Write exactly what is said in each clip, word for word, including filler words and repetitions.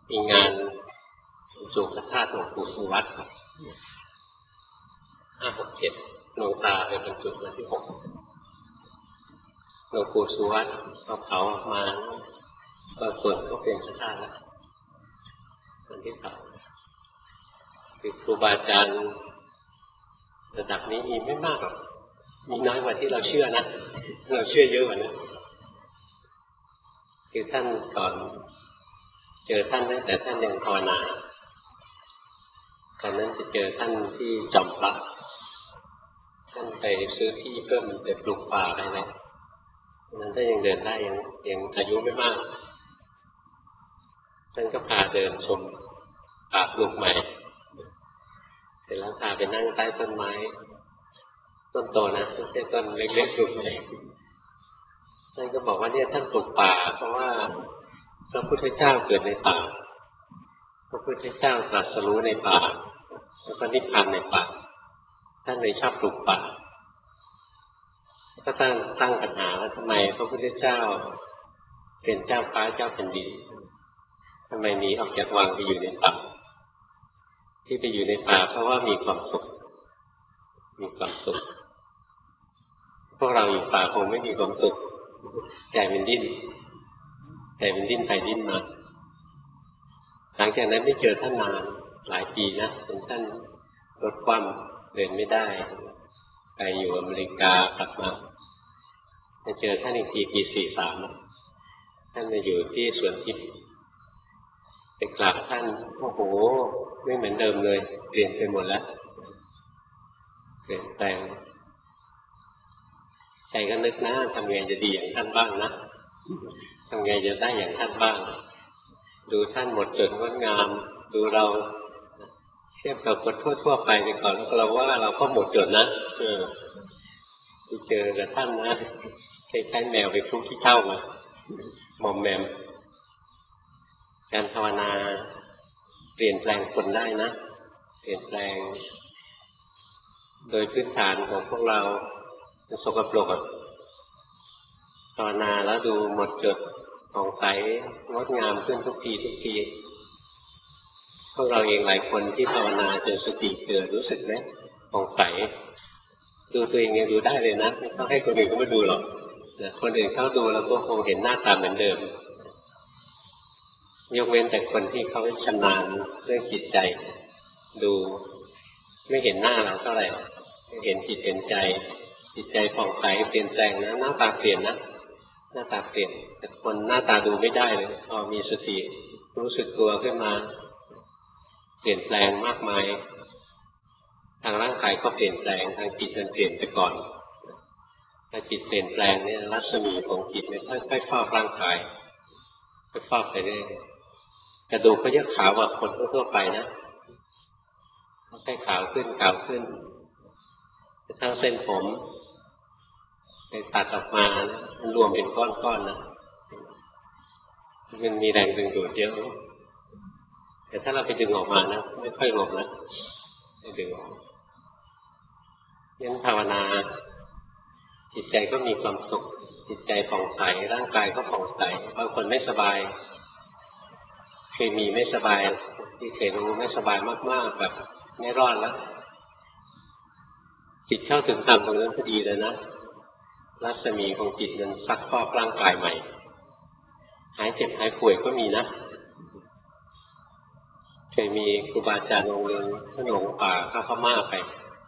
มีงานสุขธาตุหลวงปู่สุวัตครับห้าหกเจ็ดหลวงตาไปบรรจุวันที่หกหลวงปู่สุวัตเขาเผาออกมาบางส่วนก็เป็นพระธาตุแล้ววันที่เผาคือครูบาอาจารย์ระดับนี้มีไม่มากหรอกมีน้อยกว่าที่เราเชื่อนะเราเชื่อเยอะกว่านั้นคือท่านก่อนเจอท่านตั้งแต่ท่านยังภาวนาตอนนั้นจะเจอท่านที่จอมพระท่านไปซื้อที่เพิ่มไปปลูกป่าอะไรนะนั้นถ้ายังเดินได้ยังยังอายุไม่มากท่านก็พาเดินชมป่าปลูกใหม่เสร็จแล้วพาไปนั่งใต้ต้นไม้ต้นโตนะไม่ใช่ต้นเล็กๆปลูกใหม่ท่านก็บอกว่าเนี่ยท่านปลูกป่าเพราะว่าพระพุทธเจ้าเกิดในป่าพระพุทธเจ้าตรัสรู้ในป่าแล้วก็นิพพานในป่าท่านเลยชอบปลูกป่าก็ตั้งตั้งปัญหาว่าทำไมพระพุทธเจ้าเป็นเจ้าฟ้าเจ้าแผ่นดินทำไมหนีออกจากวังไปอยู่ในป่าที่ไปอยู่ในป่าเพราะว่ามีความสุขมีความสุขพวกเราอยู่ป่าคงไม่มีความสุขใจมันดิ้นใจมันดิ้นไปดิ้นมาหลังจากนั้นไม่เจอท่านนานหลายปีนะจนท่านรถคว่ำเดินไม่ได้ไปอยู่อเมริกากลับมาจะเจอท่านอีกทีปีสี่สามท่านมาอยู่ที่สวนทิพย์ไปกราบท่านโอ้โหไม่เหมือนเดิมเลยเปลี่ยนไปหมดแล้วเปลี่ยนแปลงใจก็นึกนะทำไงจะดีอย่างท่านบ้างนะทำไงจะได้อย่างท่านบ้างดูท่านหมดจดงดงามดูเราเทียบกับคนทั่วๆไปไปก่อนแล้วเราว่าเราก็หมดจดนะเออไปเจอกับท่านนะคล้ายๆแมวไปคลุกขี้เถ้ามามอมแมมการภาวนาเปลี่ยนแปลงคนได้นะเปลี่ยนแปลงโดยพื้นฐานของพวกเราสกปรกภาวนาแล้วดูหมดจดของใสงดงามขึ้นทุกทีทุกทีพวกเราเองหลายคนที่ภาวนาจนสติเกิดรู้สึกไหมของใสดูตัวเองยังดูได้เลยนะไม่ต้องให้คนอื่นเขามาดูหรอกคนอื่นเขาดูแล้วก็คงเห็นหน้าตาเหมือนเดิมยกเว้นแต่คนที่เขาชำนาญเรื่องจิตใจดูไม่เห็นหน้าเราเท่าไหร่เห็นจิตเห็นใจจิตใจผ่องใสเปลี่ยนแปลงนะหน้าตาเปลี่ยนนะหน้าตาเปลี่ยนแต่คนหน้าตาดูไม่ได้เลยพอมีสติรู้สึกตัวขึ้นมาเปลี่ยนแปลงมากมายทางร่างกายก็เปลี่ยนแปลงทางจิตมันเปลี่ยนไปก่อนถ้าจิตเปลี่ยนแปลงเนี่ยรัศมีของจิตมันค่อยๆฟอกร่างกายค่อยๆฟอกไปเรื่อยกระดูกก็จะขาวกว่าคนทั่วไปนะค่อยๆขาวขึ้นขาวขึ้นทั้งเส้นผมไปตัดออกมานะมันรวมเป็นก้อนๆนะมันมีแรงดึงดูดเยอะแต่ถ้าเราไปดึงออกมานะไม่ค่อยรวมนะไม่ดึงออกงั้นภาวนาจิตใจก็มีความสุขจิตใจผ่องใสร่างกายก็ผ่องใสบางคนไม่สบายเคยมีไม่สบายที่เคยรู้ไม่สบายมากๆแบบไม่รอดแล้วจิตเข้าถึงธรรมตรงนั้นพอดีเลยนะรัศมีของจิตมันซักฟอกร่างกายใหม่หายเจ็บหายป่วยก็มีนะเคยมีครูบาอาจารย์องค์หนึ่งท่านหลงป่าเข้าพม่าไป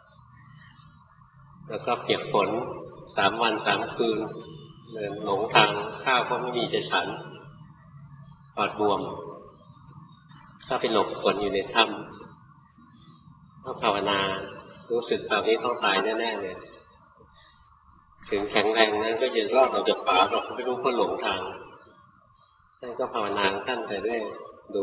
แล้วก็เปียกฝนสามวันสามคืนเดินหลงทางข้าวก็ไม่มีจะฉันปอดบวมเข้าไปหลบฝนอยู่ในถ้ำต้องภาวนารู้สึกตอนนี้ต้องตายแน่ๆเลยถึงแข็งแรงนั้นก็จะรอดออกจากป่าเราไม่รู้เพราะหลงทางท่านก็ภาวนาท่านไปเรื่อยดู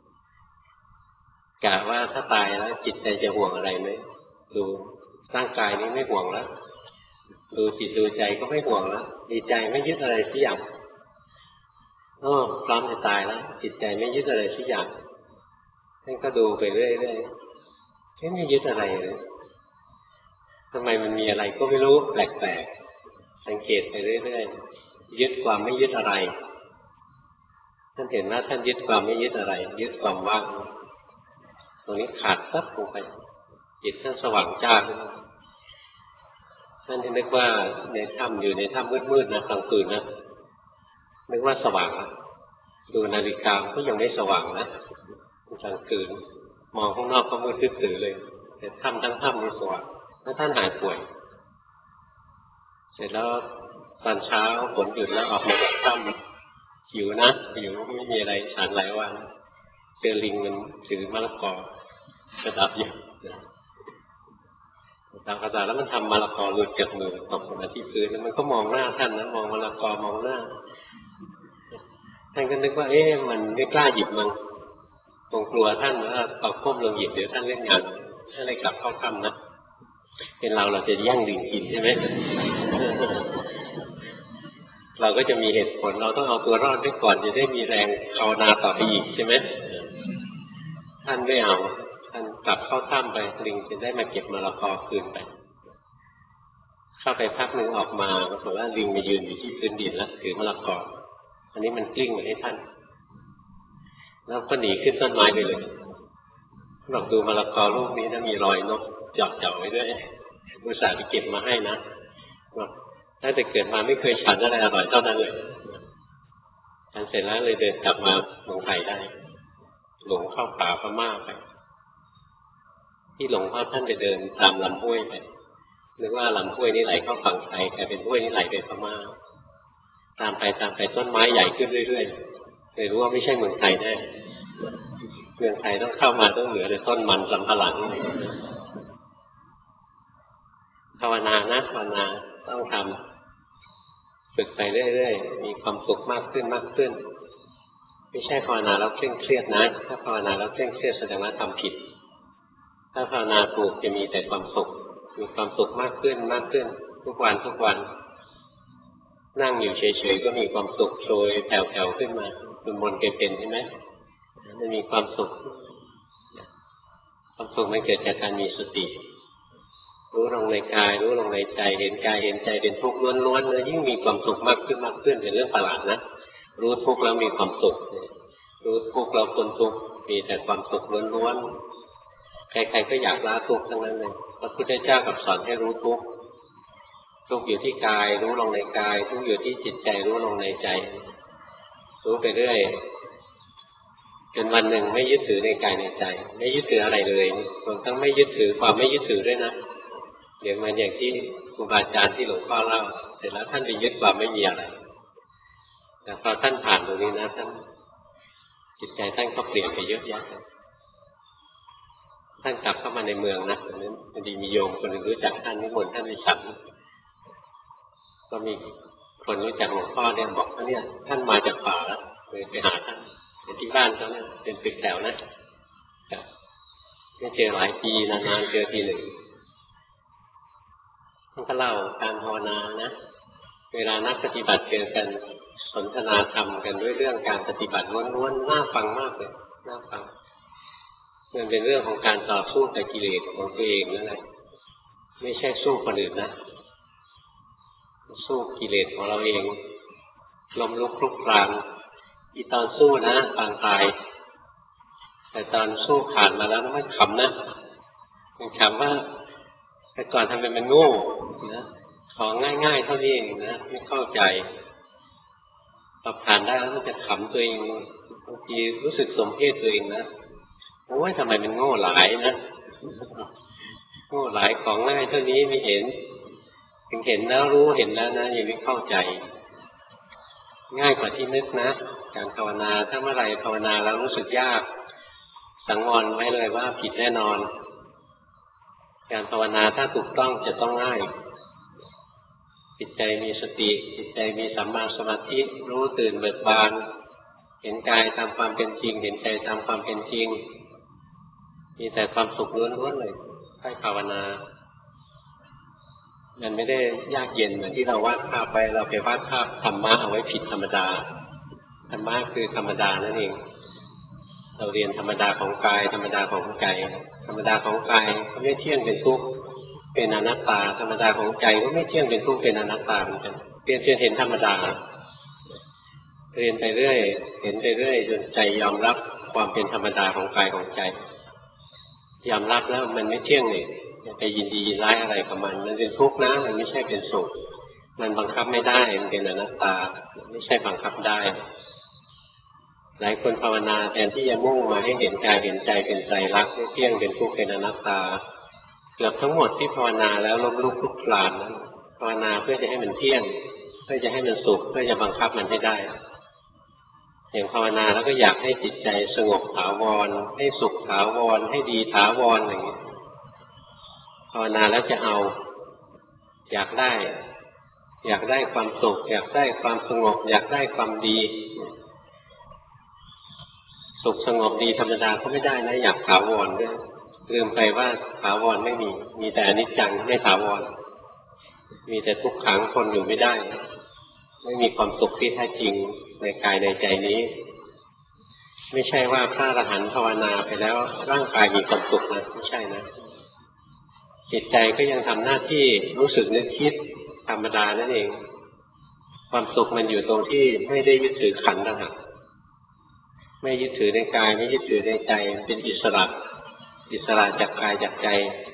กะว่าถ้าตายแล้วจิตใจจะห่วงอะไรไหมดูร่างกายนี้ไม่ห่วงแล้วดูจิตดูใจก็ไม่ห่วงแล้วดีใจไม่ยึดอะไรสักอย่างโอ้พร้อมจะตายแล้วจิตใจไม่ยึดอะไรสักอย่างท่านก็ดูไปเรื่อยๆไม่ยึดอะไรเลยทำไมมันมีอะไรก็ไม่รู้แปลกๆสังเกตไปเรื่อยๆยึดความไม่ยึดอะไรท่านเห็นว่าท่านยึดความไม่ยึดอะไรยึดความว่างตรงนี้ขาดซับลงไปจิตท่านสว่างจ้าขึ้นท่านที่นึกว่าในถ้ำอยู่ในถ้ำมืดๆนะกลางคืนนะนึกว่าสว่างนะดูนาฬิกาก็ยังไม่สว่างนะกลางคืนมองข้างนอกก็มืดตื้อเลยแต่ถ้ำทั้งถ้ำนี่สว่างแล้วท่านหายป่วยเสร็จแล้วตอนเช้าฝนหยุดแล้วออกมาจากถ้ำหิวนะหิวไม่มีอะไรฉันหลายวันเจอลิงมันถือมะละกอกระดับอยู่ตามภาษาแล้วมันทำมะละกอหลุดจากมือตกลงมาที่พื้นแล้วมันก็มองหน้าท่านนะมองมะละกอมองหน้าท่านก็นึกว่าเอ๊ะมันไม่กล้าหยิบมันคงกลัวท่านว่าตอกก้มลงหยิบเดี๋ยวท่านเล่นงานท่านเลยกลับเข้าถ้ำนะเป็นเราเราจะแย่งลิงกินใช่ไหมเราก็จะมีเหตุผลเราต้องเอาตัวรอดไว้ก่อนจะได้มีแรงภาวนาต่อไปอีกใช่ไหมท่านไม่เอาท่านกลับเข้าถ้ำไปลิงจะได้มาเก็บมะละกอคืนไปเข้าไปพักหนึ่งออกมาปรากฏว่าลิงมายืนอยู่ที่พื้นดินแล้วถือมะละกออันนี้มันกลิ้งมาให้ท่านแล้วก็หนีขึ้นต้นไม้ไปเลยลองดูมะละกอลูกนี้นะมีรอยนกเจาะเจาะไว้ด้วยอุตส่าห์ไปเก็บมาให้นะตั้งแต่เกิดมาไม่เคยฉันอะไรอร่อยเท่านั้นเลยฉันเสร็จแล้วเลยเดินกลับมาเมืองไทยได้หลงเข้าป่าพม่าไปที่หลงพ่อท่านไปเดินตามลำห้วยไปนึกว่าลำห้วยนี้ไหลเข้าฝั่งไทยแต่เป็นห้วยนี้ไหลไปพม่าตามไปตามไปต้นไม้ใหญ่ขึ้นเรื่อยๆเลยรู้ว่าไม่ใช่เมืองไทยแน่เมืองไทยต้องเข้ามาต้องเหลือแต่ต้นมันสำปะหลังภาวนานะภาวนาต้องทำฝึกไปเรื่อยๆมีความสุขมากขึ้นมากขึ้นไม่ใช่ภาวนาแล้วเคร่งเครียดนะถ้าภาวนาแล้วเคร่งเครียดแสดงว่าทำผิดถ้าภาวนาถูกจะมีแต่ความสุขมีความสุขมากขึ้นมากขึ้นทุกวันทุกวันนั่งอยู่เฉยๆก็มีความสุขโชยแผ่วๆขึ้นมาคุณมนต์เคยเป็นใช่ไหมมันมีความสุขความสุขมันเกิดจากการมีสติรู้ลงในกายรู้ลงในใจเห็นกายเห็นใจเป็นทุกข์ล้วนๆเลยยิ่งมีความสุขมากขึ้นมากขึ้นเป็นเรื่องประหลาดนะรู้ทุกข์แล้วมีความสุขรู้ทุกข์แล้วพ้นทุกข์มีแต่ความสุขล้วนๆใครๆก็อยากละทุกข์ทั้งนั้นเลยพระพุทธเจ้ากับสอนให้รู้ทุกข์ทุกข์อยู่ที่กายรู้ลงในกายทุกข์อยู่ที่จิตใจรู้ลงในใจรู้ไปเรื่อยจนวันหนึ่งไม่ยึดถือในกายในใจไม่ยึดถืออะไรเลยรวมทั้งไม่ยึดถือความไม่ยึดถือด้วยนะเดี๋ยวมันอย่างที่ครูบาอาจารย์ที่หลวงพ่อเล่าเสร็จแล้วท่านไปยึดความไม่มีอะไรแต่พอท่านผ่านตรงนี้นะท่านจิตใจท่านก็เปลี่ยนไปเยอะแยะท่านกลับเข้ามาในเมืองนะตอนนั้นพอดีมีโยมคนหนึ่งรู้จักท่านนิมนต์ท่านไปฉันก็มีคนรู้จักหลวงพ่อเนี่ยบอกว่าเนี่ยท่านมาจากป่าแล้วเลยไปหาท่านที่บ้านเขาเนี่ยเป็นตึกแถวนะไม่เจอหลายปีนานๆเจอทีหนึ่งท่านก็เล่าการภาวนานะเวลานักปฏิบัติเจอกันสนทนาธรรมกันด้วยเรื่องการปฏิบัติล้วนๆน่าฟังมากเลยน่าฟังมันเป็นเรื่องของการต่อสู้กับกิเลสของตัวเองนั่นแหละไม่ใช่สู้คนอื่นนะสู้กิเลสของเราเองล้มลุกคลุกคลานอีตอนสู้นะปางตายแต่ตอนสู้ผ่านมาแล้วไม่ขำนะมันขำว่าแต่ก่อนทำเป็นมันโง่นะของง่ายๆเท่านี้เองนะไม่เข้าใจพอผ่านได้แล้วมันจะขำตัวเองบางทีรู้สึกสมเพศตัวเองนะโอ้ยทำไมมันโง่หลายนะโง่หลายของง่ายเท่านี้ไม่เห็นถึงเห็นแล้วรู้เห็นแล้วนะยังไม่เข้าใจง่ายกว่าที่นึกนะการภาวนาถ้าเมื่อไรภาวนาแล้วรู้สึกยากสังวรไว้เลยว่าผิดแน่นอนการภาวนาถ้าถูกต้องจะต้องง่ายจิตใจมีสติจิตใจมีสัมมาสมาธิรู้ตื่นเบิกบานเห็นกายตามความเป็นจริงเห็นใจตามความเป็นจริงมีแต่ความสุขล้วนๆเลยให้ภาวนามันไม่ได้ยากเย็นเหมือนที่เราวาดภาพไปเราไปวาดภาพธรรมะเอาไว้ผิดธรรมดาธรรมะคือธรรมดานั่นเองเราเรียนธรรมดาของกายธรรมดาของใจธรรมดาของกายก็ไม่เที่ยงเป็นทุกข์เป็นอนัตตาธรรมดาของใจก็ไม่เที่ยงเป็นทุกข์เป็นอนัตตาเหมือนกันเพียงเพียงเห็นธรรมดาเรียนไปเรื่อยเห็นไปเรื่อยจนใจยอมรับความเป็นธรรมดาของกายของใจยอมรับแล้วมันไม่เที่ยงนี่ไปยินดียินร้ายอะไรกับมันมันเป็นทุกข์นะมันไม่ใช่เป็นสุขมันบังคับไม่ได้มันเป็นอนัตตาไม่ใช่บังคับได้หลายคนภาวนาแทนที่จะมุ่งมาให้เห็นกายเห็นใจเป็นไตรลักษณ์ไม่เที่ยงเป็นทุกข์เป็นอนัตตาเกือบทั้งหมดที่ภาวนาแล้วล้มลุกคลุกคลานนั้นภาวนาเพื่อจะให้มันเที่ยงเพื่อจะให้มันสุขเพื่อจะบังคับมันให้ได้อย่างภาวนาแล้วก็อยากให้จิตใจสงบถาวรให้สุขถาวรให้ดีถาวรอย่างนี้ภาวนาแล้วจะเอาอยากได้อยากได้ความสุขอยากได้ความสงบอยากได้ความดีสุขสงบดีธรรมดาก็ไม่ได้นะอยากถาวรด้วยลืมไปว่าถาวรไม่มีมีแต่อนิจจังไม่ถาวรมีแต่ทุกขังทนอยู่ไม่ได้ไม่มีความสุขที่แท้จริงในกายในใจนี้ไม่ใช่ว่าพระอรหันต์ภาวนาไปแล้วร่างกายมีความสุขนะไม่ใช่นะจิตใจก็ยังทำหน้าที่รู้สึกนึกคิดธรรมดานั่นเองความสุขมันอยู่ตรงที่ไม่ได้ยึดถือขันธ์ต่างหากไม่ยึดถือในกายไม่ยึดถือในใจเป็นอิสระอิสระจากกายจากใจ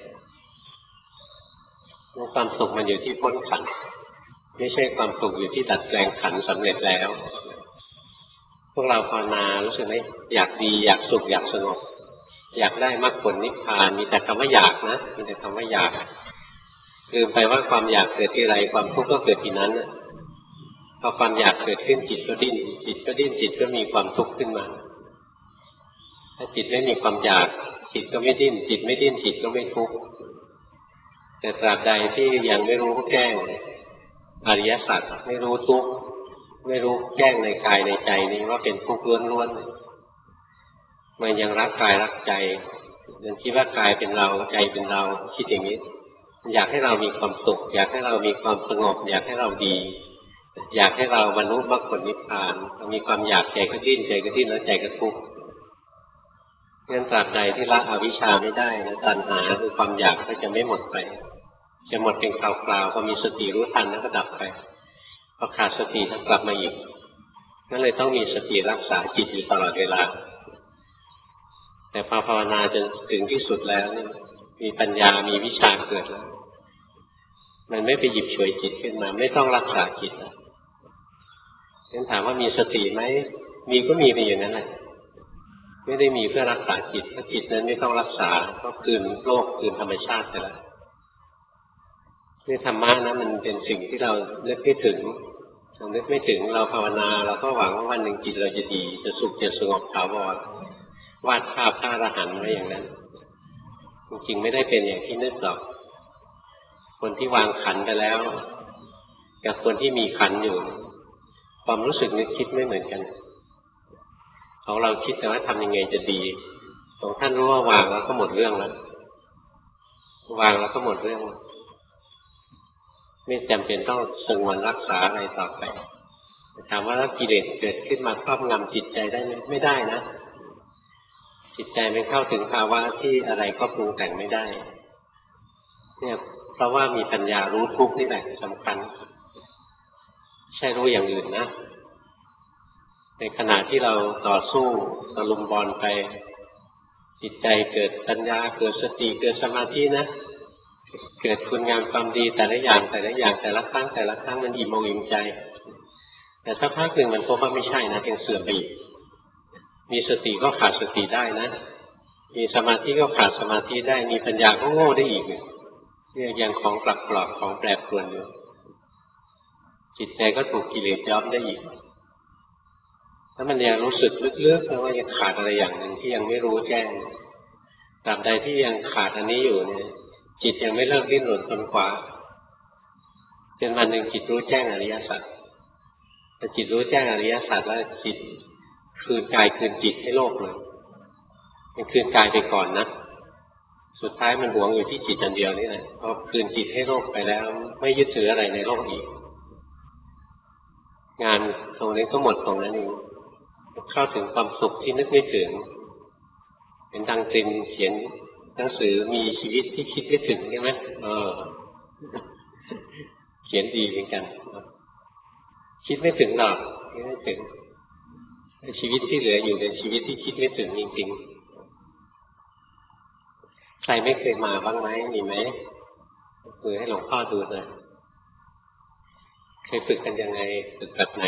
ความสุขมันอยู่ที่พ้นขันธ์ไม่ใช่ความสุขอยู่ที่ดัดแปลงขันธ์สำเร็จแล้วพวกเราภาวนารู้สึกไหมอยากดีอยากสุขอยากสงบอยากได้มรรคผลนิพพานมีแต่คำว่าอยากนะมีแต่คำว่าอยากลืมไปว่าความอยากเกิดที่ไรความทุกข์ก็เกิดที่นั้นพอความอยากเกิดขึ้นจิตก็ดิ้นจิตก็ดิ้นจิตก็มีความทุกข์ขึ้นมาถ้าจิตไม่มีความอยากจิตก็ไม่ดิ้นจิตไม่ดิ้นจิตก็ไม่ทุกข์แต่ตราบใดที่ยังไม่รู้แจ้งอริยสัจไม่รู้ทุกข์ไม่รู้แจ้งในกายในใจนี้ว่าเป็นทุกข์ล้วนๆมันยังรักกายรักใจยังคิดว่ากายเป็นเราใจเป็นเราคิดอย่างนี้อยากให้เรามีความสุขอยากให้เรามีความสงบอยากให้เราดีอยากให้เราบรรลุมรรคผลนิพพานมีความอยากใจก็ดิ้นใจก็ดิ้นแล้วใจก็ทุกข์งั้นตราบใดที่ละอวิชชาไม่ได้นะตัณหาคือความอยากก็จะไม่หมดไปจะหมดเป็นคราวๆพอมีสติรู้ทันแล้วก็ดับไปพอขาดสติแล้วกลับมาอีกนั่นเลยต้องมีสติรักษาจิตอยู่ตลอดเวลาแต่พอภาวนาจนถึงที่สุดแล้วนี่มีปัญญามีวิชาเกิดแล้วมันไม่ไปหยิบฉวยจิตขึ้นมาไม่ต้องรักษาจิตแล้วงั้นถามว่ามีสติไหมมีก็มีไปอย่างนั้นแหละไม่ได้มีเพื่อรักษาจิตถ้าจิตนั้นไม่ต้องรักษาก็คืนโลกคืนธรรมชาติไปแล้วนี่ธรรมะนะมันเป็นสิ่งที่เรานึกไม่ถึงเรานึกไม่ถึงเราภาวนาเราก็หวังว่าวันหนึ่งจิตเราจะดีจะสุขจะสงบถาวรวาดภาพพระอรหันต์ไว้อย่างนั้นจริงๆไม่ได้เป็นอย่างที่นึกหรอกคนที่วางขันไปแล้วกับคนที่มีขันอยู่ความรู้สึกนึกคิดไม่เหมือนกันของเราคิดแต่ว่าทำยังไงจะดีของท่านรู้ว่าวางแล้วก็หมดเรื่องแล้ววางแล้วก็หมดเรื่องไม่จำเป็นต้องสงวนรักษาอะไรต่อไปถามว่าแล้วกิเลสเกิดขึ้นมาครอบงำจิตใจได้ไหมไม่ได้นะจิตใจไม่เข้าถึงภาวะที่อะไรก็ปรุงแต่งไม่ได้เนี่ยเพราะว่ามีปัญญารู้ทุกข์นี่แหละสำคัญใช่รู้อย่างอื่นนะในขณะที่เราต่อสู้ตะลุมบอลไปจิตใจเกิดปัญญาเกิดสติเกิดสมาธินะเกิดคุณงามความดีแต่ละอย่างแต่ละอย่างแต่ละครั้งแต่ละครั้งมันอิ่มอกอิ่มใจแต่สักพักหนึ่งมันพบว่าไม่ใช่นะยังเสื่อมไปอีกมีสติก็ขาดสติได้นะมีสมาธิก็ขาดสมาธิได้มีปัญญาก็โง่ได้อีกเนี่ยยังของกลับกรอกของแปรปรวนอยู่จิตใจก็ถูกกิเลสย้อมได้อีกถ้ามันยังรู้สึกลึกๆนะว่ายังขาดอะไรอย่างหนึ่งที่ยังไม่รู้แจ้งตราบใดที่ยังขาดอันนี้อยู่เนี่ยจิตยังไม่เลิกดิ้นรนค้นคว้าจนวันหนึ่งจิตรู้แจ้งอริยสัจพอจิตรู้แจ้งอริยสัจแล้วจิตคืนกายคืนจิตให้โลกเลยมันคืนกายไปก่อนนะสุดท้ายมันหวงอยู่ที่จิตอันเดียวนี่แหละพอคืนจิตให้โลกไปแล้วไม่ยึดถืออะไรในโลกอีกงานตรงนี้ก็หมดตรงนั้นเองเข้าถึงความสุขที่นึกไม่ถึงเป็นดังตรินเขียนหนังสือมีชีวิตที่คิดไม่ถึงใช่ไหมเออเขียนดีเหมือนกันคิดไม่ถึงหรอกคิดไม่ถึงชีวิตที่เหลืออยู่เป็นชีวิตที่คิดไม่ถึงจริงๆใครไม่เคยมาบ้างไหมมีไหมมือให้หลวงพ่อดูหน่อยเคยฝึกกันยังไงฝึกแบบไหน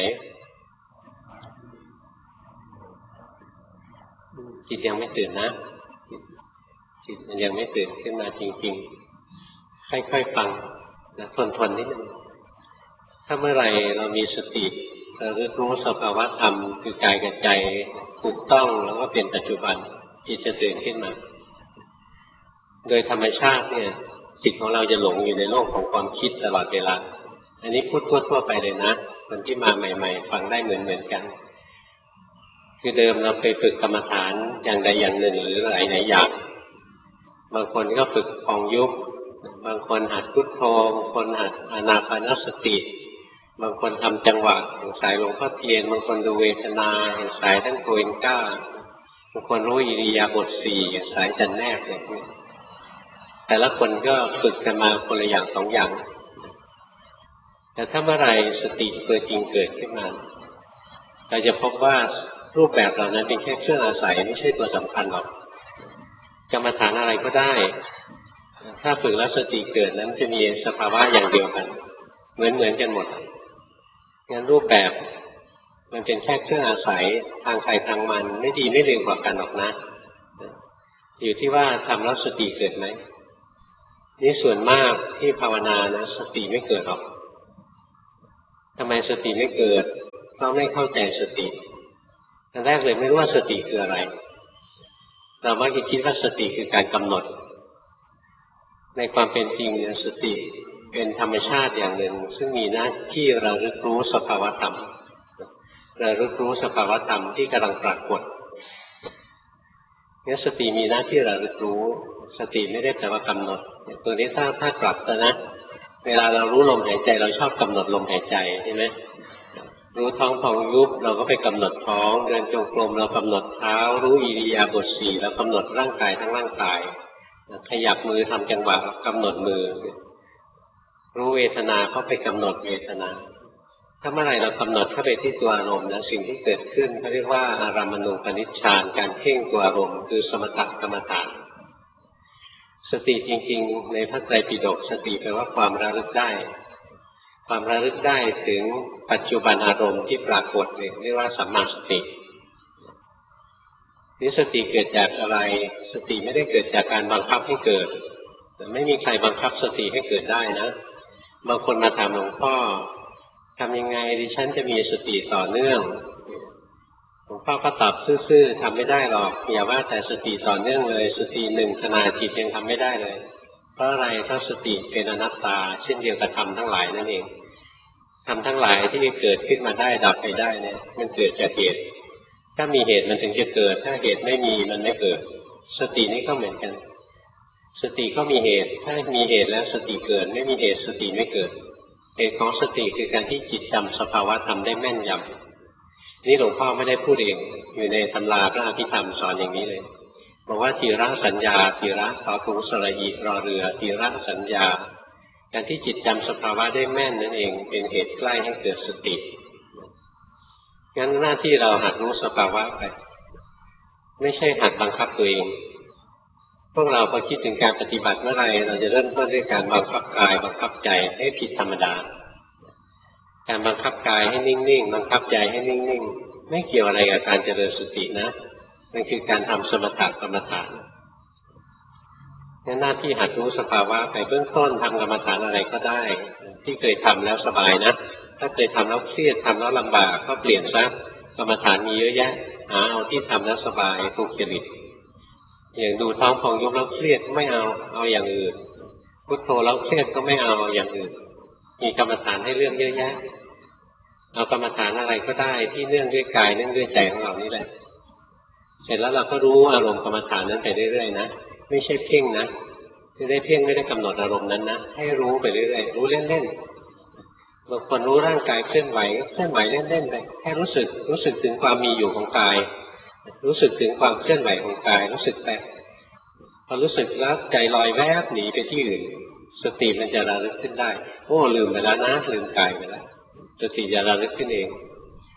จิตยังไม่ตื่นนะจิตมันยังไม่ตื่นขึ้นมาจริงๆค่อยๆฟังนะทนๆนิดนึงถ้าเมื่อไหร่เรามีสติเรารู้สภาวะธรรมคือกายกับใจถูกต้องแล้วก็เป็นปัจจุบันจิตจะตื่นขึ้นมาโดยธรรมชาติเนี่ยจิตของเราจะหลงอยู่ในโลกของความคิดตลอดเวลาอันนี้พูดทั่วๆไปเลยนะคนที่มาใหม่ๆฟังได้เหมือนๆกันคือเดิมเราเคยฝึกกรรมฐานอย่างใดอย่างหนึ่งหรือหลายๆอย่างบางคนก็ฝึกพองยุบบางคนหัดพุทโธบางคนหัดอานาปานสติบางคนทำจังหวะอย่างสายหลวงพ่อเทียนบางคนดูเวทนาอย่างสายท่านโกเอนก้าบางคนรู้อิริยาบถสี่อย่างสายจันแนกเนี่ยแต่ละคนก็ฝึกกันมาคนละอย่างสองอย่างแต่ถ้าเมื่อไรสติตัวจริงเกิดขึ้นมาเราจะพบว่ารูปแบบเหล่านั้นเป็นแค่เครื่องอาศัยไม่ใช่ตัวสำคัญหรอกกรรมฐานอะไรก็ได้ถ้าฝึกแล้วสติเกิดนั้นจะมีสภาวะอย่างเดียวกันเหมือนเหมือนกันหมดงั้นรูปแบบมันเป็นแค่เครื่องอาศัยทางใครทางมันไม่ดีไม่เลวกว่ากันหรอกนะอยู่ที่ว่าทำแล้วสติเกิดไหมนี่ส่วนมากที่ภาวนานะสติไม่เกิดหรอกทำไมสติไม่เกิดเพราะไม่เข้าใจสติอันแรกเลยไม่รู้ว่าสติคืออะไรเรามักจะคิดว่าสติคือการกำหนดในความเป็นจริงเนี่ยสติเป็นธรรมชาติอย่างหนึ่งซึ่งมีหน้าที่ระลึกรู้สภาวธรรมระลึกรู้สภาวธรรมที่กำลังปรากฏเนี่ยสติมีหน้าที่ระลึกรู้สติไม่ได้แปลว่ากำหนดตัวนี้ถ้าถ้ากลับนะเวลาเรารู้ลมหายใจเราชอบกำหนดลมหายใจใช่ไหมรู้ท้องพองยุบเราก็ไปกำหนดท้องเดินจงกรมเรากำหนดเท้ารู้อิริยาบถสี่เรากำหนดร่างกายทั้งร่างกายขยับมือทำจังหวะกำหนดมือรู้เวทนาเข้าไปกำหนดเวทนาถ้าเมื่อไหร่เรากำหนดเข้าไปที่ตัวอารมณ์นะสิ่งที่เกิดขึ้นเขาเรียกว่าอารามณูปนิชฌานการเพ่งตัวอารมณ์คือสมถกรรมฐานสติจริงๆในพระไตรปิฎกสติแปลว่าความระลึกได้ความระลึกได้ถึงปัจจุบันอารมณ์ที่ปรากฏเรียกว่าสัมมาสตินี่สติเกิดจากอะไรสติไม่ได้เกิดจากการบังคับให้เกิดแต่ไม่มีใครบังคับสติให้เกิดได้นะบางคนมาถามหลวงพ่อทำยังไงดิฉันจะมีสติต่อเนื่องหลวงพ่อก็ตอบซื่อๆทำไม่ได้หรอกอย่าว่าแต่สติต่อเนื่องเลยสติหนึ่งขณะจิตยังทำไม่ได้เลยเพราะอะไรเพราะสติเป็นอนัตตาเช่นเดียวกับธรรมทั้งหลายนั่นเองธรรมทั้งหลายที่เกิดขึ้นมาได้ดับไปได้เนี่ยมันเกิดจากเหตุถ้ามีเหตุมันถึงจะเกิดถ้าเหตุไม่มีมันไม่เกิดสตินี้ก็เหมือนกันสติก็มีเหตุถ้ามีเหตุแล้วสติเกิดไม่มีเหตุสติไม่เกิดเหตุของสติคือการที่จิตจำสภาวะธรรมได้แม่นยำนี่หลวงพ่อไม่ได้พูดเองอยู่ในตำราพระอภิธรรมสอนอย่างนี้เลยบอกว่าทีระสัญญาทีระขอถุงสระอิรอเรือทีระสัญญาการที่จิตจำสภาวะได้แม่นนั่นเองเป็นเหตุใกล้ให้เกิดสติงั้นหน้าที่เราหัดรู้สภาวะไปไม่ใช่หัดบังคับตัวเองพวกเราพอคิดถึงการปฏิบัติเมื่อไรเราจะเริ่มต้นด้วยการบังคับกายบังคับใจให้ผิดธรรมดาการบังคับกายให้นิ่งๆบังคับใจให้นิ่งๆไม่เกี่ยวอะไรกับการเจริญสตินะมันคือการทำสมถะกรรมฐานงั้นหน้าที่หัดรู้สภาวะไปเบื้องต้นทำกรรมฐานอะไรก็ได้ที่เคยทำแล้วสบายนะถ้าเคยทำแล้วเครียดทำแล้วลำบากก็เปลี่ยนซะกรรมฐานมีเยอะแยะหาเอาที่ทำแล้วสบายถูกจริตอย่างดูท้องพองยุบแล้วเครียดไม่เอาเอาอย่างอื่นพุทโธแล้วเครียดก็ไม่เอาอย่างอื่นมีกรรมฐานให้เลือกเยอะแยะเอากรรมฐานอะไรก็ได้ที่เนื่องด้วยกายเนื่องด้วยใจของเรานี่แหละเสร็จแล้วเราก็รู้อารมณ์กรรมฐานนั้นไปเรื่อยๆนะไม่ใช่เพ่งนะไม่ได้เพ่งไม่ได้กำหนดอารมณ์นั้นนะให้รู้ไปเรื่อยๆรู้เล่นๆบางคนรู้ร่างกายเคลื่อนไหวเคลื่อนไหวเล่นๆไปแค่รู้สึกรู้สึกถึงความมีอยู่ของกายรู้สึกถึงความเคลื่อนไหวของกายรู้สึกแต่พอรู้สึกแล้วใจลอยแวบหนีไปที่อื่นสติมันจะระลึกขึ้นได้โอ้ลืมไปแล้วนะลืมกายไปแล้วสติจะระลึกขึ้นเอง แต่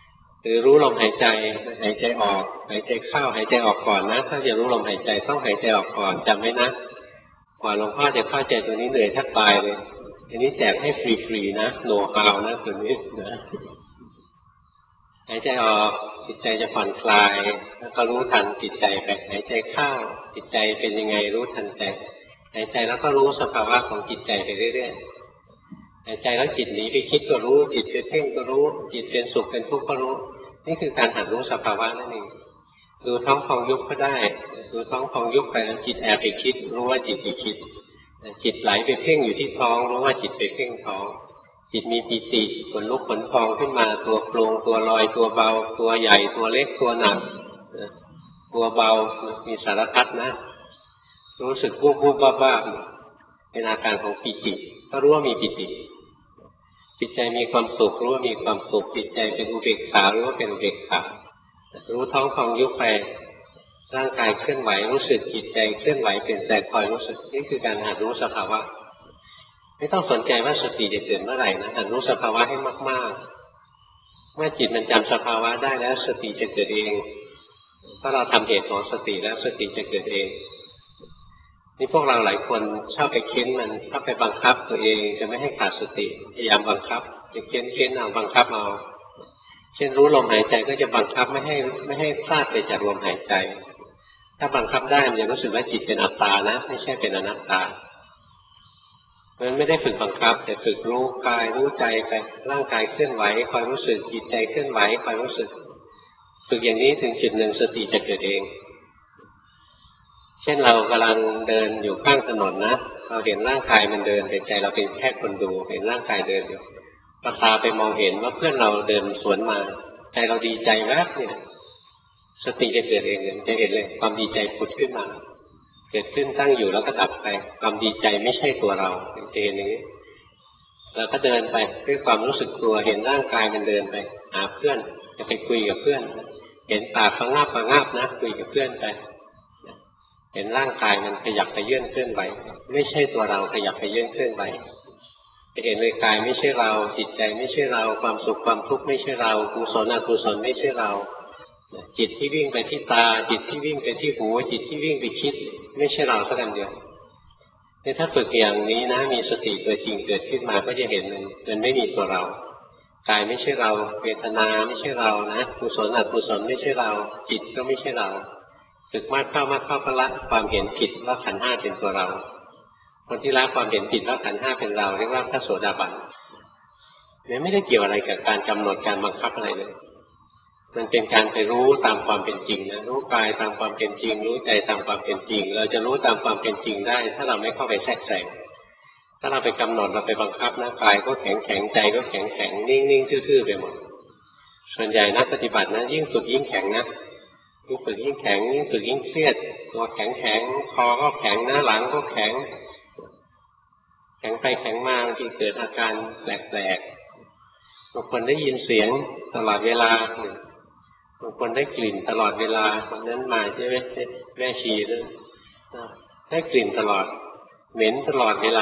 รือรู้ลมหายใจหายใจออกหายใจเข้าหายใจออกก่อนนะถ้าจะรู้ลมหายใจต้องหายใจออกก่อนจำไว้นะกว่าหลวงพ่อจะเข้าใจตัวนี้เหนื่อยแทบตายเลยอันนี้แจกให้ฟรีๆนะโนฮาวนะตัวนี้นะหายใจออกจิตใจจะผ่อนคลายแล้วก็รู้ทันจิตใจไปหายใจเข้าจิตใจเป็นยังไงรู้ทันใจหายใจแล้วก็รู้สภาวะของจิตใจไปเรื่อยๆหายใจแล้วจิตหนีไปคิดก็รู้จิตเป็นเพ่งก็รู้จิตเป็นสุขเป็นทุกข์ก็รู้นี่คือการหัดรู้สภาวะนั่นเองดูท้องพองยุบก็ได้ดูท้องพองยุบไปแล้วจิตแอบไปคิดรู้ว่าจิตไปคิดจิตไหลไปเพ่งอยู่ที่ท้องรู้ว่าจิตไปเพ่งท้องจิตมีปิติขนลุกขนพองขึ้นมาตัวโปร่งตัวลอยตัวเบาตัวใหญ่ตัวเล็กตัวหนักตัวเบามีสารพัดนะรู้สึกวูบวูบบ้าบ้าเป็นอาการของปิติก็รู้ว่ามีปิติจิตใจมีความสุขรู้ว่ามีความสุขจิตใจเป็นอุเบกขารู้ว่าเป็นอุเบกขารู้ท้องพองยุบไปร่างกายเคลื่อนไหวรู้สึกจิตใจเคลื่อนไหวเปลี่ยนแปลงคอยรู้สึกนี่คือการหัดรู้สภาวะไม่ต้องสนใจว่าสติจะเกิดเมื่อไหร่นะหัดรู้สภาวะให้มากๆเมื่อจิตมันจำสภาวะได้แล้วสติจะเกิดเองถ้าเราทำเหตุของสติแล้วสติจะเกิดเองนี่พวกเราหลายคนชอบไปเค้นมันชอบไปบังคับตัวเองจะไม่ให้ขาดสติพยายามบังคับจะเค้นเค้นเอาบังคับเอาเช่นรู้ลมหายใจก็จะบังคับไม่ให้ไม่ให้พลาดไปจากลมหายใจถ้าบังคับได้มันจะรู้สึกว่าจิตเป็นอัตตานะไม่ใช่เป็นอนัตตามันไม่ได้ฝึกบังคับแต่ฝึกรู้กายรู้ใจไปร่างกายเคลื่อนไหวคอยรู้สึกจิตใจเคลื่อนไหวคอยรู้สึกฝึกอย่างนี้ถึงจุดหนึ่งสติจะเกิดเองเช่นเรากำลังเดินอยู่ข้างถนนนะเราเห็นร่างกายมันเดินแต่ใจเราเป็นแค่คนดูเห็นร่างกายเดินอยู่พอตาไปมองเห็นว่าเพื่อนเราเดินสวนมาใจเราดีใจแวบเนี่ยสติจะเกิดเองเลยจะเห็นเลยความดีใจผุดขึ้นมาเกิดขึ้นตั้งอยู่แล้วก็ดับไปความดีใจไม่ใช่ตัวเราจะเห็นอย่างนี้เราก็เดินไปด้วยความรู้สึกตัวเห็นร่างกายมันเดินไปหาเพื่อนจะไปคุยกับเพื่อนเห็นปากพะงาบพะงาบนะคุยกับเพื่อนไปเห็นร่างกายมันขยับไปเยื่อนเคลื่อนไหวไม่ใช่ตัวเราขยับไปเยื่อนเคลื่อนไหวจะเห็นเลยกายไม่ใช่เราจิตใจไม่ใช่เราความสุขความทุกข์ไม่ใช่เรากุศลอกุศลไม่ใช่เราจิตที่วิ่งไปที่ตาจิตที่วิ่งไปที่หูจิตที่วิ่งไปคิดไม่ใช่เราสักอันเดียวแต่ถ้าฝึกอย่างนี้นะมีสติตัวจริงเกิดขึ้นมาก็จะเห็นมันมันไม่มีตัวเรากายไม่ใช่เราเวทนาไม่ใช่เรานะกุศลอกุศลไม่ใช่เราจิตก็ไม่ใช่เราฝึกมากเข้ามากเข้าก็ละความเห็นผิดว่าขันธ์ห้าเป็นตัวเราคนที่ละความเห็นผิดว่าขันธ์ห้าเป็นเราเรียกว่าพระโสดาบันเนี่ยไม่ได้เกี่ยวอะไรกับการกำหนดการบังคับอะไรเลยมันเป็นการไปรู้ตามความเป็นจริงนะรู้กายตามความเป็นจริงรู้ใจตามความเป็นจริงเราจะรู้ตามความเป็นจริงได้ถ้าเราไม่เข้าไปแทรกแซงถ้าเราไปกำหนดเราไปบังคับนะกายก็แข็งแข็งใจก็แข็งแข็งนิ่งนิ่งทื่อๆไปหมดส่วนใหญ่นักปฏิบัตินะยิ่งฝึกยิ่งแข็งนะยิ่งฝึกยิ่งแข็งยิ่งฝึกยิ่งเครียดตัวแข็งแข็งคอก็แข็งหน้าหลังก็แข็งแข็งไปแข็งมาบางทีเกิดอาการแปลกๆบางคนได้ยินเสียงตลอดเวลาบางคนได้กลิ่นตลอดเวลาวันนั้นมาใช่ไหมแม่ชีด้วยได้กลิ่นตลอดเหม็นตลอดเวลา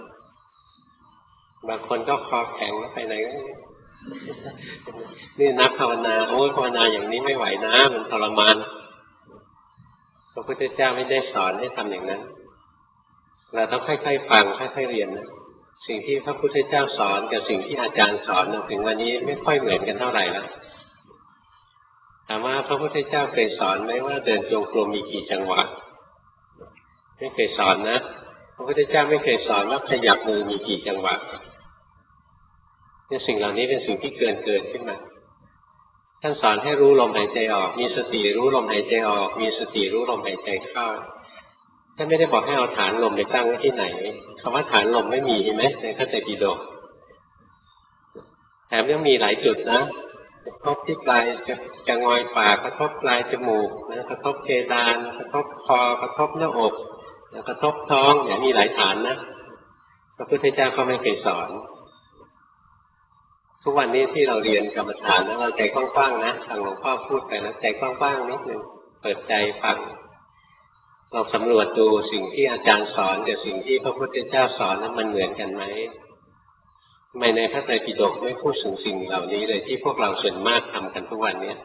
บางคนก็คอแข็งไปไหนก็นี่นักภาวนาโอ้ยภาวนาอย่างนี้ไม่ไหวนะมันทรมานพระพุทธเจ้าไม่ได้สอนให้ทำอย่างนั้นเราต้องค่อยๆฟังค่อยๆเรียนนะสิ่งที่พระพุทธเจ้าสอนกับสิ่งที่อาจารย์สอนถึงวันนี้ไม่ค่อยเหมือนกันเท่าไหร่แล้วถามว่าพระพุทธเจ้าเคยสอนไหมว่าเดินจงกรมมีกี่จังหวะไม่เคยสอนนะพระพุทธเจ้าไม่เคยสอนว่าขยับมือมีกี่จังหวะนี่สิ่งเหล่านี้เป็นสิ่งที่เกินเกินขึ้นมาท่านสอนให้รู้ลมหายใจออกมีสติรู้ลมหายใจออกมีสติรู้ลมหายใจเข้าท่านไม่ได้บอกให้เอาฐานลมไปตั้งไว้ที่ไหนคำว่าฐานลมไม่มีเห็นไหมในพระไตรปิฎกแถมยังมีหลายจุดนะกระทบที่ปลายจะจะงอยปากกระทบปลายจมูกนะกระทบเพดานกระทบคอกระทบหน้าอกกระทบท้องอย่างมีหลายฐานนะพระพุทธเจ้าก็ไม่เคยสอนทุกวันนี้ที่เราเรียนกรรมฐานนะเราใจกว้างๆนะทางหลวงพ่อพูดไปแล้วใจกว้างๆนิดนึงเปิดใจฟังเราสำรวจดูสิ่งที่อาจารย์สอนกับสิ่งที่พระพุทธเจ้าสอนนั้นมันเหมือนกันไหมทำไมในพระไตรปิฎกไม่พูดถึงสิ่งเหล่านี้เลยที่พวกเราส่วนมากทำกันทุกวันนี้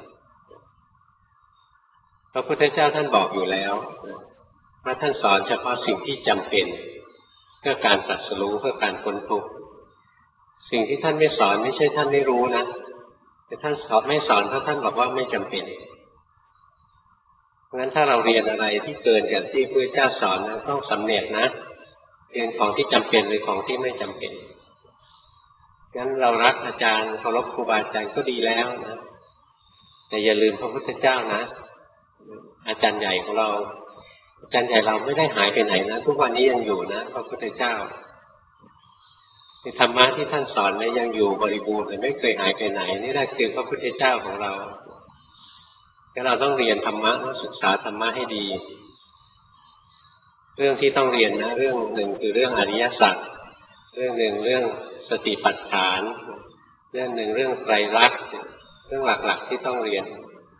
พระพุทธเจ้าท่านบอกอยู่แล้วว่าท่านสอนเฉพาะสิ่งที่จำเป็นเพื่อการตรัสรู้เพื่อการพ้นทุกข์สิ่งที่ท่านไม่สอนไม่ใช่ท่านไม่รู้นะแต่ท่านสอนไม่สอนเพราะท่านบอกว่าไม่จำเป็นเพราะฉะนั้นถ้าเราเรียนอะไรที่เกินจากที่พระเจ้าสอนนะต้องสำเนียกนะเรียนของที่จำเป็นหรือของที่ไม่จำเป็นงั้นเรารักอาจารย์เคารพครูบาอาจารย์ก็ดีแล้วนะแต่อย่าลืมพระพุทธเจ้านะอาจารย์ใหญ่ของเราอาจารย์ใหญ่เราไม่ได้หายไปไหนนะทุกวันนี้ยังอยู่นะพระพุทธเจ้าในธรรมะที่ท่านสอนเนี่ยยังอยู่บริบูรณ์แต่ไม่เคยหายไปไหนนี่แหละคือพระพุทธเจ้าของเรางั้นเราต้องเรียนธรรมะต้องศึกษาธรรมะให้ดีเรื่องที่ต้องเรียนนะเรื่องหนึ่งคือเรื่องอริยสัจเรื่องหนึ่งเรื่องสติปัฏฐานเรื่องหนึ่งเรื่องไตรลักษณ์เรื่องหลักๆที่ต้องเรียน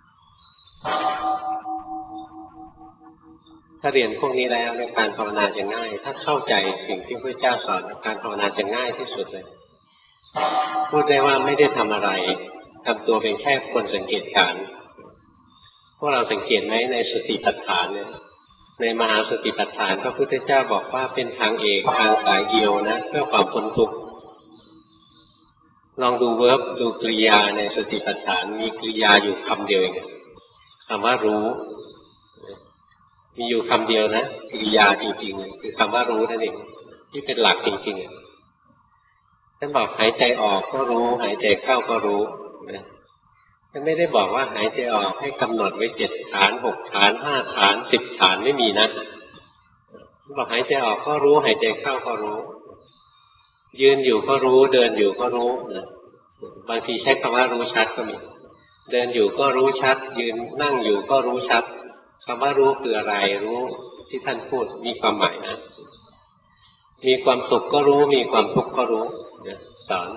ถ้าเรียนพวกนี้แล้วในการภาวนาจะง่ายถ้าเข้าใจสิ่งที่พระเจ้าสอนการภาวนาจะง่ายที่สุดเลยพูดได้ว่าไม่ได้ทำอะไรทำตัวเป็นแค่คนสังเกตการณ์พวกเราสังเกตไหมในสติปัฏฐานเนี่ยในมหาสติปัฏฐานพระพุทธเจ้าบอกว่าเป็นทางเอกทางสายเดียวนะเพื่อความพ้นทุกข์ลองดูเวิร์บดูกริยาในสติปัฏฐานมีกริยาอยู่คำเดียวเองคำว่ารู้มีอยู่คำเดียวนะกริยาจริงๆคือคำว่ารู้นั่นเองที่เป็นหลักจริงๆท่านบอกหายใจออกก็รู้หายใจเข้าก็รู้นะท่านไม่ได้บอกว่าหายใจออกให้กำหนดไว้เจ็ดฐานหกฐานห้าฐานสิบฐานไม่มีนะท่านบอกหายใจออกก็รู้หายใจเข้าก็รู้ยืนอยู่ก็รู้เดินอยู่ก็รู้นะบางทีใช้คำว่ารู้ชัดก็มีเดินอยู่ก็รู้ชัดยืนนั่งอยู่ก็รู้ชัดคำว่ารู้คืออะไรรู้ที่ท่านพูดมีความหมายนะมีความสุขก็รู้มีความทุกข์ก็รู้นะสอน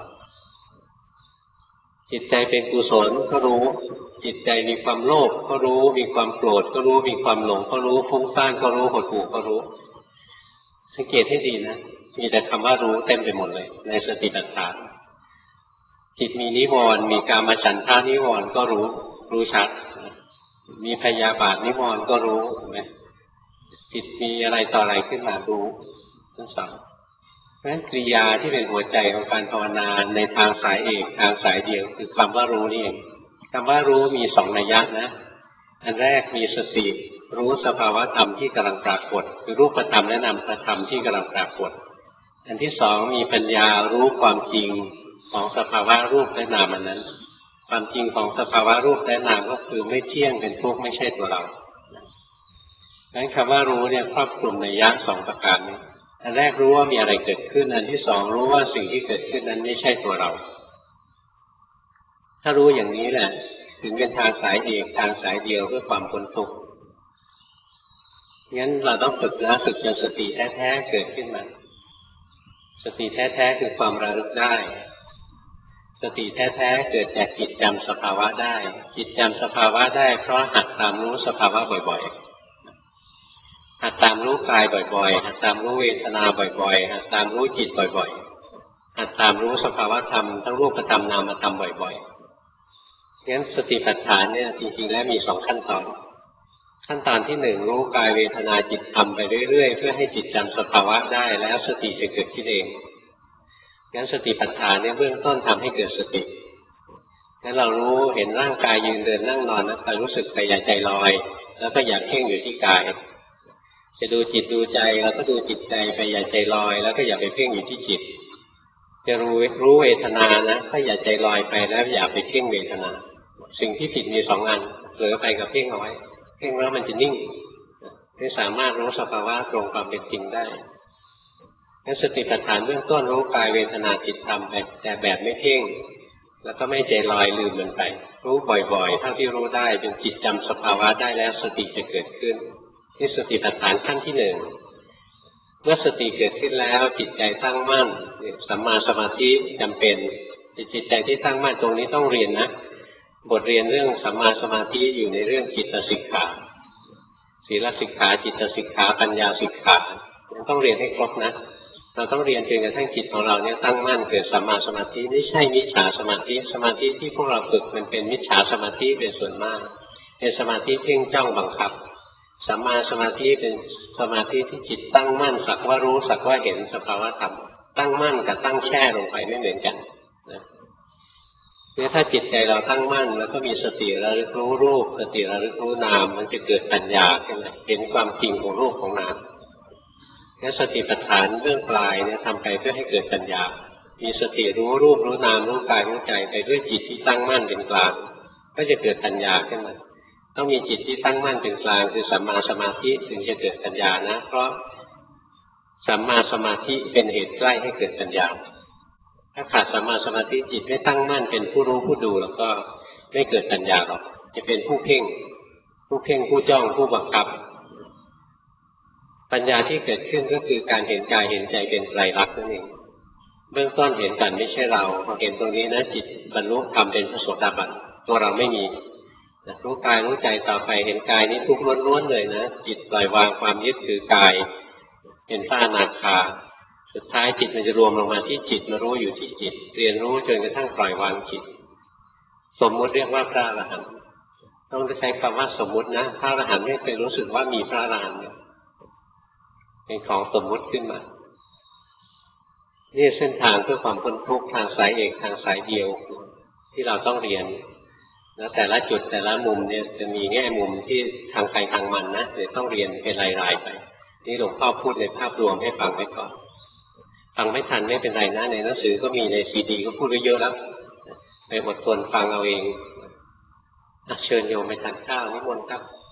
จิตใจเป็นกุศลก็รู้จิตใจมีความโลภก็รู้มีความโกรธก็รู้มีความหลงก็รู้ฟุ้งซ่านก็รู้หดหู่ก็รู้สังเกตให้ดีนะมีแต่คำว่ารู้เต็มไปหมดเลยในสติปัฏฐานจิตมีนิวรณ์มีกามฉันทานิวรณ์ก็รู้รู้ชัดมีพยาบาทนิวรณ์ก็รู้เห็นไหมจิตมีอะไรต่ออะไรขึ้นมารู้ทั้งสองเพราะฉะนั้นกริยาที่เป็นหัวใจของการภาวนาในทางสายเอกทางสายเดียวคือคำว่ารู้นี่เองคำว่ารู้มีสองนัยยะนะอันแรกมีสติรู้สภาวะธรรมที่กำลังปรากฏคือรูปธรรมและนามธรรมที่กำลังปรากฏอันที่สองมีปัญญารู้ความจริงของสภาวะรูปและนามอันนั้นความจริงของสภาวะรูปและนามก็คือไม่เที่ยงเป็นทุกข์ไม่ใช่ตัวเราดังนั้นคำว่ารู้เนี่ยครอบคลุมนัยยะสองประการนี้อันแรกรู้ว่ามีอะไรเกิดขึ้นอันที่สองรู้ว่าสิ่งที่เกิดขึ้นนั้นไม่ใช่ตัวเราถ้ารู้อย่างนี้แหละถึงเป็นทางสายเอกทางสายเดียวเพื่อความพ้นทุกข์งั้นเราต้องฝึกนะฝึกจนสติแท้ๆเกิดขึ้นมาสติแท้ๆคือความระลึกได้สติแท้ๆเกิดจากจิตจำสภาวะได้จิตจำสภาวะได้เพราะหัดตามรู้สภาวะบ่อยๆหัดตามรู้กายบ่อยๆหัดตามรู้เวทนาบ่อยๆหัดตามรู้จิตบ่อยๆหัดตามรู้สภาวะธรรมทั้งรูปธรรมนามธรรมบ่อยๆงั้นสติปัฏฐานเนี่ยจริงๆแล้วมีสองขั้นตอนขั้นตอนที่หนึ่งรู้กายเวทนาจิตธรรมไปเรื่อยๆเพื่อให้จิตจำสภาวะได้แล้วสติจะเกิดขึ้นเองงั้นสติปัฏฐานเนี่ยเบื้องต้นทำให้เกิดสติงั้นเรารู้เห็นร่างกายยืนเดินนั่งนอนนะแต่รู้สึกไปอย่าใจลอยแล้วก็อย่าเพ่งอยู่ที่กายจะดูจิตดูใจเราก็ดูจิตใจไปอย่าใจลอยแล้วก็อย่าไปเพ่งอยู่ที่จิตจะรู้รู้เวทนานะก็อย่าใจลอยไปแล้วอย่าไปเพ่งเวทนาสิ่งที่ผิดมีสองอันเผลอไปกับเพ่งเอาไว้เพ่งแล้วมันจะนิ่งไม่สามารถรู้สภาวะตรงความเป็นจริงได้งั้นสติปัฏฐานเบื้องต้นรู้กายเวทนาจิตธรรมไปแต่แบบไม่เพ่งแล้วก็ไม่ใจลอยลืมมันไปรู้บ่อยๆเท่าที่รู้ได้จนจิตจำสภาวะได้แล้วสติจะเกิดขึ้นที่สติปัฏฐานขั้นที่หนึ่งเมื่อสติเกิดขึ้นแล้วจิตใจตั้งมั่นสัมมาสมาธิจำเป็นจิตใจที่ตั้งมั่นตรงนี้ต้องเรียนนะบทเรียนเรื่องสัมมาสมาธิอยู่ในเรื่องจิตสิกขาศีลสิกขาจิตสิกขาปัญญาสิกขาต้องเรียนให้ครบนะเราต้องเรียนจนกระทั่งจิตของเราเนี่ยตั้งมั่นเกิดสัมมาสมาธิไม่ใช่มิจฉาสมาธิสมาธิที่พวกเราฝึกมันเป็นมิจฉาสมาธิเป็นส่วนมากเป็นสมาธิเพ่งจ้องบังคับสัมมาสมาธิเป็นสมาธิที่จิตตั้งมั่นสักว่ารู้สักว่าเห็นสภาวะธรรมตั้งมั่นกับตั้งแช่ลงไปไม่เหมือนกันนะเนี่ยถ้าจิตใจเราตั้งมั่นแล้วก็มีสติระลึกรู้รูปสติระลึกรู้นามมันจะเกิดปัญญาขึ้นมาเห็นความจริงของรูปของนามและสติปัฏฐานเรื่องปลายเนี่ยทำไปเพื่อให้เกิดปัญญามีสติรู้รูปรู้นามรู้กายรู้ใจไปด้วยจิตที่ตั้งมั่นเป็นกลางก็จะเกิดปัญญาขึ้นมาต้องมีจิตที่ตั้งมั่นเป็นกลางคือสัมมาสมาธิถึงจะเกิดปัญญานะเพราะสัมมาสมาธิเป็นเหตุใกล้ให้เกิดปัญญาถ้าขาดสัมมาสมาธิจิตไม่ตั้งมั่นเป็นผู้รู้ผู้ดูแล้วก็ไม่เกิดปัญญาหรอกจะเป็นผู้เพ่งผู้เพ่งผู้จ้องผู้บังคับปัญญาที่เกิดขึ้นก็คือการเห็นกายเห็นใจเป็นไตรลักษณ์นั่นเองเบื้องต้นเห็นกันไม่ใช่เราพอเห็นตรงนี้นะจิตบรรลุธรรมเป็นพระโสดาบันตัวเราไม่มีรู้กายรู้ใจต่อไปเห็นกายนี้ทุกข์ล้วนๆเลยนะจิตปล่อยวางความยึดถือกายเป็นพระอนาคาสุดท้ายจิตมันจะรวมลงมาที่จิตมารู้อยู่ที่จิตเรียนรู้จนกระทั่งปล่อยวางจิตสมมุติเรียกว่าพระอรหันต์ต้องใช้คำว่าสมมุตินะพระอรหันต์ไม่เคยรู้สึกว่ามีพระอรหันต์เป็นของสมมุติขึ้นมานี่เส้นทางเพื่อความพ้นทุกข์ทางสายเอกทางสายเดียวที่เราต้องเรียนแล้วแต่ละจุดแต่ละมุมเนี่ยจะมีแง่มุมที่ทางใครทางมันนะเดี๋ยวต้องเรียนเป็นรายๆไปนี่หลวงพ่อพูดในภาพรวมให้ฟังไว้ก่อนฟังไม่ทันไม่เป็นไรนะในหนังสือก็มีในซีดีก็พูดไว้เยอะแล้วไปอดทนฟังเอาเองเชิญโยมไปทานข้าวนิมนต์ครับ